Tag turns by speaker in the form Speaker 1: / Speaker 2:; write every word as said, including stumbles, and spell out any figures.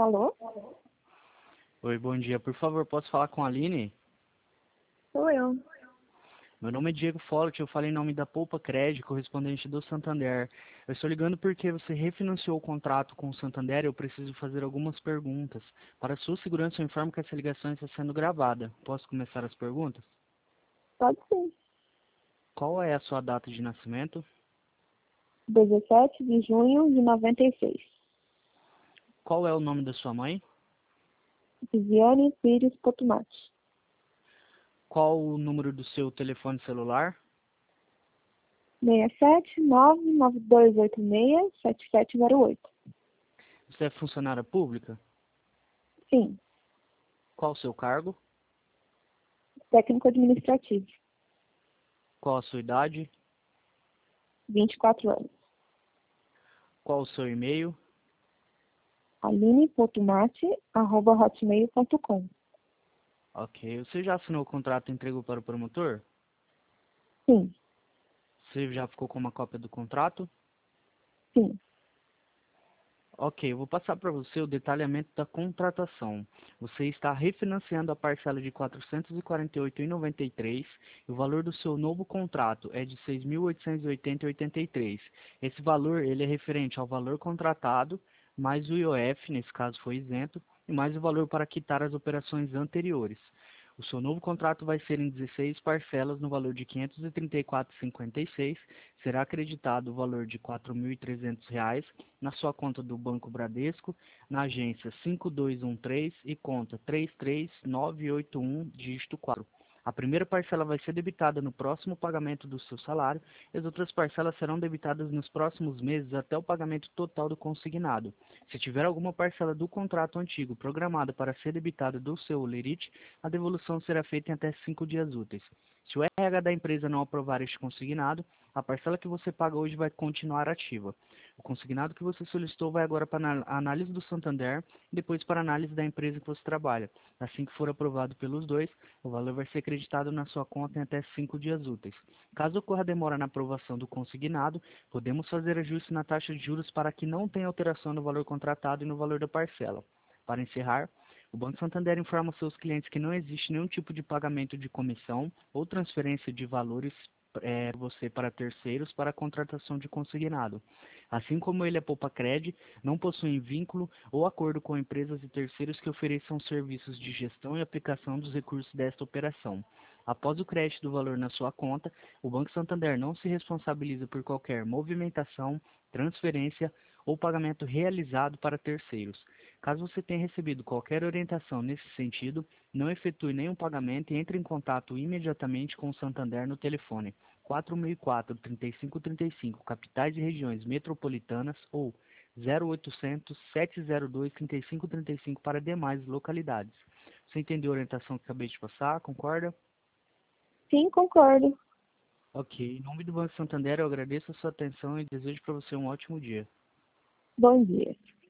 Speaker 1: Alô?
Speaker 2: Oi, bom dia. Por favor, posso falar com a Aline?
Speaker 1: Sou eu.
Speaker 2: Meu nome é Diego Follett, eu falo em nome da Poupa Crédito, correspondente do Santander. Eu estou ligando porque você refinanciou o contrato com o Santander e eu preciso fazer algumas perguntas. Para sua segurança, eu informo que essa ligação está sendo gravada. Posso começar as perguntas?
Speaker 1: Pode sim.
Speaker 2: Qual é a sua data de nascimento?
Speaker 1: dezessete de junho de noventa e seis.
Speaker 2: Qual é o nome da sua mãe?
Speaker 1: Viviane Pires Potumati.
Speaker 2: Qual o número do seu telefone celular?
Speaker 1: seis sete nove nove dois oito seis sete sete zero oito.
Speaker 2: Você é funcionária pública?
Speaker 1: Sim.
Speaker 2: Qual o seu cargo?
Speaker 1: Técnico administrativo.
Speaker 2: Qual a sua idade?
Speaker 1: vinte e quatro anos.
Speaker 2: Qual o seu e-mail?
Speaker 1: aline potumati arroba hotmail ponto com.
Speaker 2: Ok. Você já assinou o contrato e entregou para o promotor?
Speaker 1: Sim.
Speaker 2: Você já ficou com uma cópia do contrato?
Speaker 1: Sim.
Speaker 2: Ok, eu vou passar para você o detalhamento da contratação. Você está refinanciando a parcela de quatrocentos e quarenta e oito reais e noventa e três centavos e o valor do seu novo contrato é de seis mil oitocentos e oitenta reais e oitenta e três centavos. Esse valor ele é referente ao valor contratado, mais o I O F, nesse caso foi isento, e mais o valor para quitar as operações anteriores. O seu novo contrato vai ser em dezesseis parcelas no valor de quinhentos e trinta e quatro reais e cinquenta e seis centavos. Será acreditado o valor de quatro mil e trezentos reais na sua conta do Banco Bradesco, na agência cinco dois um três e conta três três nove oito um, dígito quatro. A primeira parcela vai ser debitada no próximo pagamento do seu salário e as outras parcelas serão debitadas nos próximos meses até o pagamento total do consignado. Se tiver alguma parcela do contrato antigo programada para ser debitada do seu lerite, a devolução será feita em até cinco dias úteis. Se o R H da empresa não aprovar este consignado, a parcela que você paga hoje vai continuar ativa. O consignado que você solicitou vai agora para a análise do Santander e depois para a análise da empresa que você trabalha. Assim que for aprovado pelos dois, o valor vai ser acreditado na sua conta em até cinco dias úteis. Caso ocorra demora na aprovação do consignado, podemos fazer ajuste na taxa de juros para que não tenha alteração no valor contratado e no valor da parcela. Para encerrar, o Banco Santander informa seus clientes que não existe nenhum tipo de pagamento de comissão ou transferência de valores é, você para terceiros para a contratação de consignado. Assim como ele é Poupa-Cred, não possui vínculo ou acordo com empresas e terceiros que ofereçam serviços de gestão e aplicação dos recursos desta operação. Após o crédito do valor na sua conta, o Banco Santander não se responsabiliza por qualquer movimentação, transferência ou pagamento realizado para terceiros. Caso você tenha recebido qualquer orientação nesse sentido, não efetue nenhum pagamento e entre em contato imediatamente com o Santander no telefone quatro mil e quatro, trinta e cinco trinta e cinco, capitais e regiões metropolitanas ou zero oitocentos, sete zero dois, trinta e cinco trinta e cinco para demais localidades. Você entendeu a orientação que acabei de passar? Concorda?
Speaker 1: Sim, concordo.
Speaker 2: Ok. Em nome do Banco Santander, eu agradeço a sua atenção e desejo para você um ótimo dia.
Speaker 1: Bom dia.